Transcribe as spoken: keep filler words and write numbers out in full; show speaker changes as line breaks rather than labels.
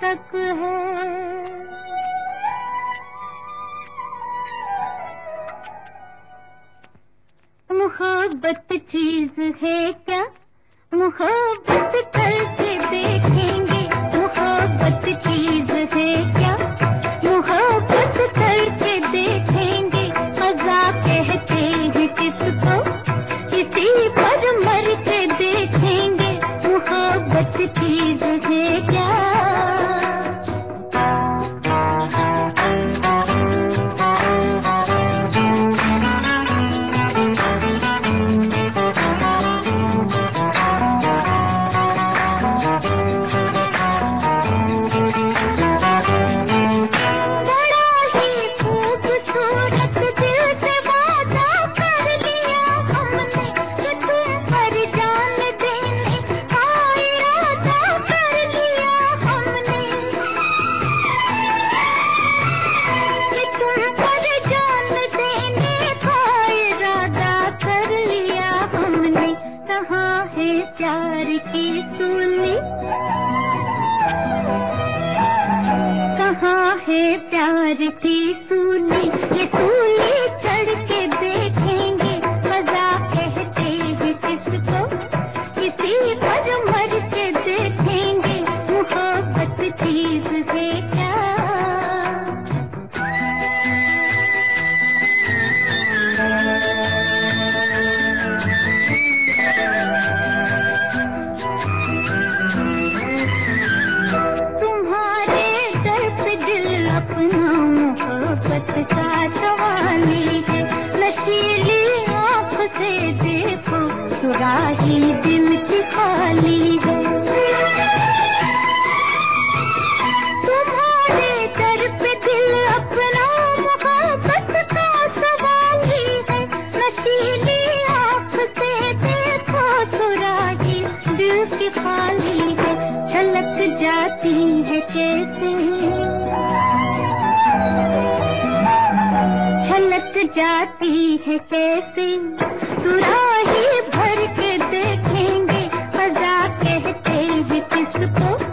तक है। मोहब्बत चीज है क्या, मोहब्बत करके देखेंगे। मोहब्बत चीज है क्या, मोहब्बत करके देखेंगे। मजा कहते हैं किसको, किसी पर मर के देखेंगे। मोहब्बत चीज है क्या। प्यार की सूली कहाँ है, प्यार की सूली। ये सूली चढ़ के देखेंगे। मजा कहते हैं किसको, किसी पर मर के देखेंगे। मोहब्बत चीज है क्या। अपना मोहब्बत का सवाली है। नशीली आँख से देखो, सुराही दिल की खाली है। तुम्हारे दर पे दिल अपना मोहब्बत का सवाली है। नशीली आँख से देखो, सुराही दिल की खाली है। छलक जाती है कैसे, छलक जाती है कैसे। सुराही भर के देखेंगे। मजा कहते हैं किसको,